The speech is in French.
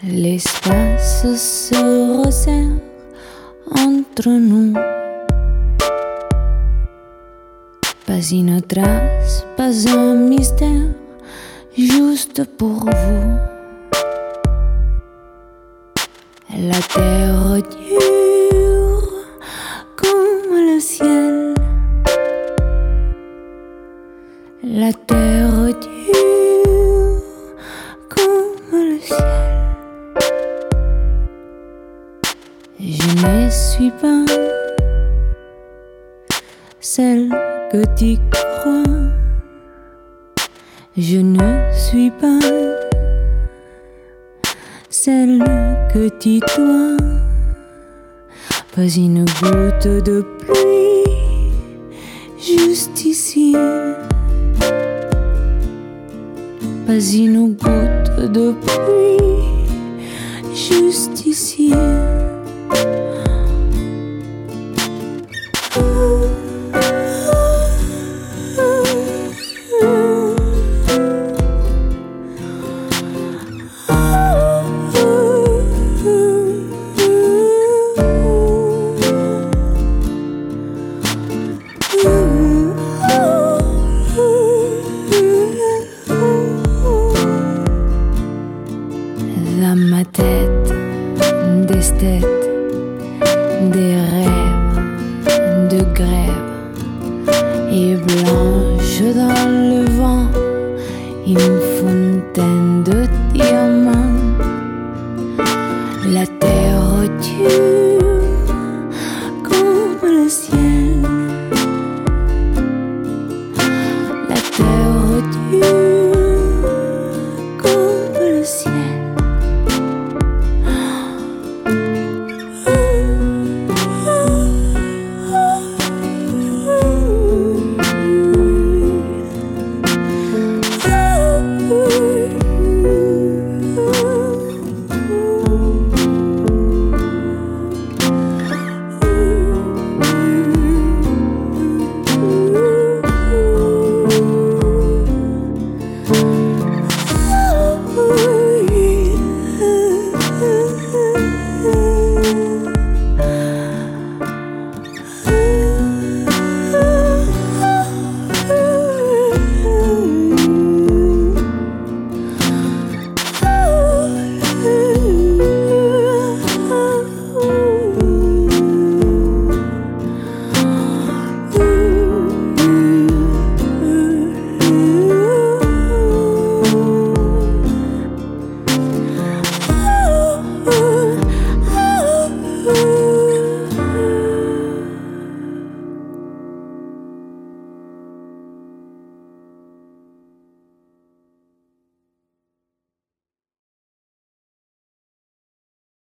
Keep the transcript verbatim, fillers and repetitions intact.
L'espace se resserre entre nous. Pas une trace, pas un mystère, juste pour vous. La terre dure comme le ciel. La terre dure comme le ciel. Je ne suis pas celle que tu crois. Je ne suis pas celle que tu dois. Pas une goutte de pluie juste ici. Pas une goutte de pluie juste ici. Dans ma tête, des têtes, des rêves de grève, et blanche dans le vent, il me